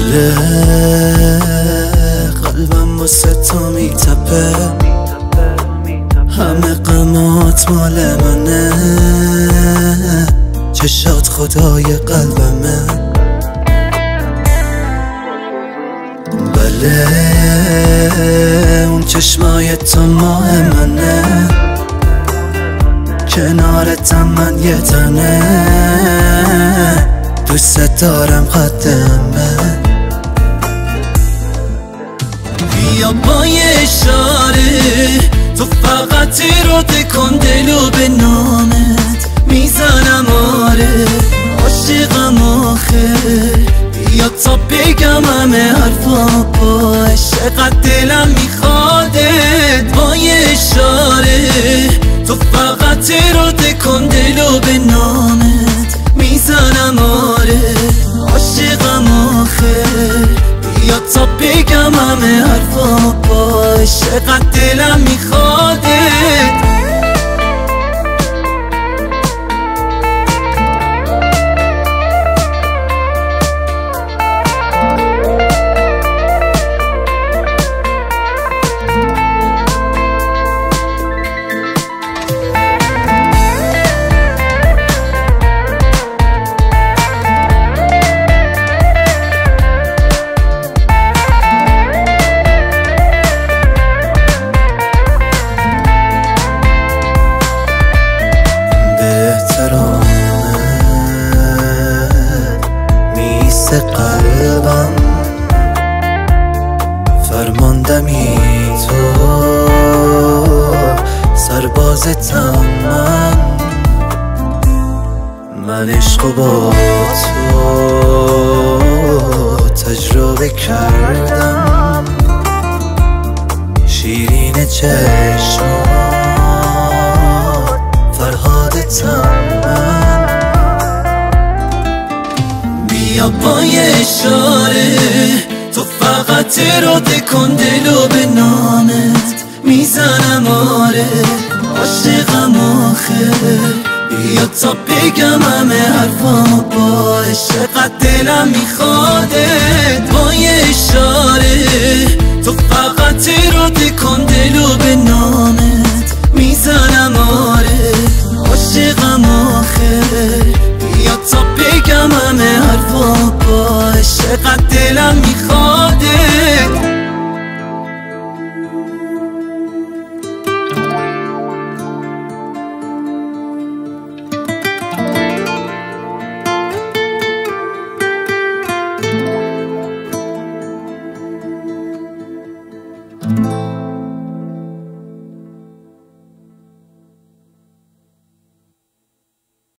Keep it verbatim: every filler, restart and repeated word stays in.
بله قلبم واسه تو میتپه، همه غمات مال منه، چشات خدای قلبمه. بله اون چشمای تو ماه منه، کنارتم من یه تنه، دوست دارم قدمه. بیا با یه اشاره تو فقط اراده کن دلو به نامت میزنم، آره عاشقم آخه. بیا تا بگم همه حرفا با عشقت دلم میخوادت. با یه اشاره تو فقط اراده کن دلو به نامت میزنم، آره عاشقم آخه. بیا تا بگم همه حرفا با عشقت دلم میخوادت. قلبم فرماندمی تو، سربازتم من، من عشق با تو تجربه کردم. شیرین چشمات فرهادتم من. بیا با یه اشاره تو فقط اراده کن دلو به نامت میزنم، آره عاشقم آخه. بیا تا بگم همه حرفا با عشقت دلم میخوادت. با یه اشاره تو فقط اراده کن دلو به نامت میزنم، آره عاشقم آخه. بیا تا بگم همه حرفا با عشقت دلم میخوادت. thank you